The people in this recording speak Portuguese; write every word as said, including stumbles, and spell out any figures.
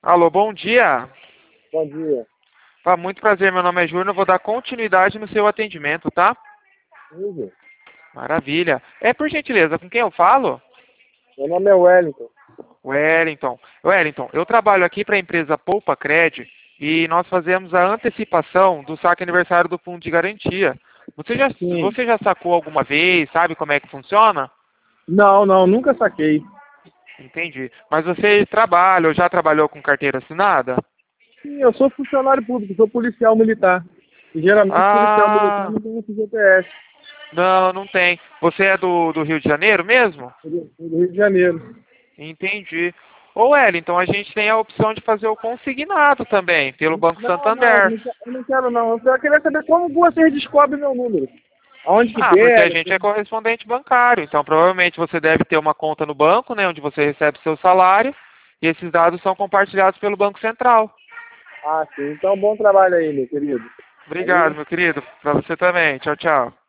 Alô, bom dia. Bom dia. Tá, muito prazer, meu nome é Júnior, eu vou dar continuidade no seu atendimento, tá? Amigo, Maravilha. É, por gentileza, com quem eu falo? meu nome é Wellington. Wellington. Wellington, eu trabalho aqui para a empresa Poupa Cred e nós fazemos a antecipação do saque aniversário do fundo de garantia. Você já, Sim. você já sacou alguma vez, sabe como é que funciona? Não, não, nunca saquei. Entendi. Mas você trabalha ou já trabalhou com carteira assinada? Sim, eu sou funcionário público, sou policial militar. E geralmente policial militar Ah, não tem F G T S, não, não tem. Você é do, do Rio de Janeiro mesmo? do do Rio de Janeiro. Entendi. Ô, Wellington, a gente tem a opção de fazer o consignado também, pelo Banco Não, não, eu Santander. não quero, eu não quero não. Eu só queria saber como vocês descobrem meu número. Aonde que Ah, porque a pega? gente é correspondente bancário, então provavelmente você deve ter uma conta no banco, né, onde você recebe seu salário, e esses dados são compartilhados pelo Banco Central. Ah, sim. Então, bom trabalho aí, meu querido. Obrigado, Valeu. meu querido. Para você também. Tchau, tchau.